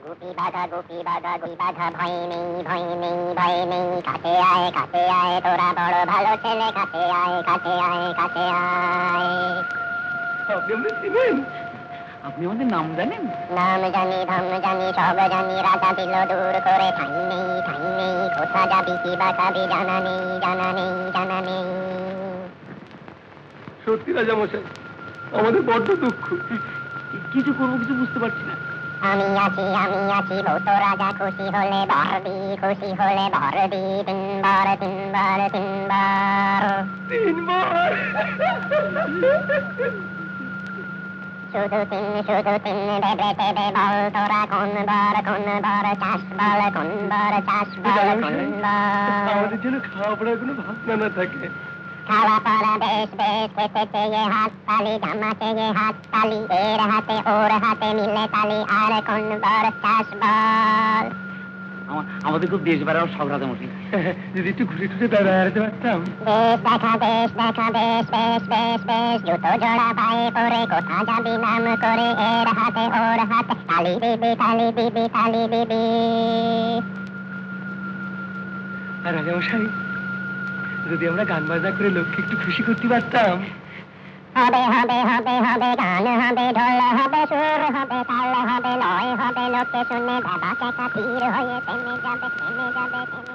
গোপী বাধা ভয় নেই ভয় নেই ভয় নেই, কাছে আয় তোরা বড় ভালো ছেলে, কাছে আয় কাছে আয়। আপনি আমাদের চিনেন? আপনি আমাদের নাম জানেন? নাম জানি ধাম জানি সব জানি, রাজা দিল দূর করে, ঠাই নেই কোথা যাবি কি বা খাবি, জানা নেই। সত্যি রাজা মশাই, আমাদের বড্ড দুঃখ, কিছু করবো কিছু বুঝতে পারছি না। আমি আছি ভূত রাজা, খুশি হলে ভর দি, তিনবার শুধু তিন ভেবে বল তোরা কোন বার চাষ বল, আমাদের যেন খাওয়া পড়ার কোনো ভাবনা না থাকে। খাওয়া পড়া বেশ খেতে চেয়ে হাত তালি, জামা চেয়ে হাত তালি, এর হাতে ওর হাতে মিলে তালি, আর কোন বার চাষ বল। আমাদের খুব দেশ বেড়াও সব রাজা মশাই, যদি একটু ঘুরে ঘুরে বেড়াতে পারতাম। দেশ দেখা বেশ, জুতো জোড়া পায়ে পরে কোথা যাবি নাম করে, এর হাতে ওর হাতে তালি দিবি। আর রাজা মশাই, যদি আমরা গান বাজনা করে লোককে একটু খুশি করতে পারতাম। হবে গান হবে, ঢোল হবে, সুর হবে, তাল হবে, লয় হবে, লোকে শুনে বাবা তীর হয়ে থেমে যাবে।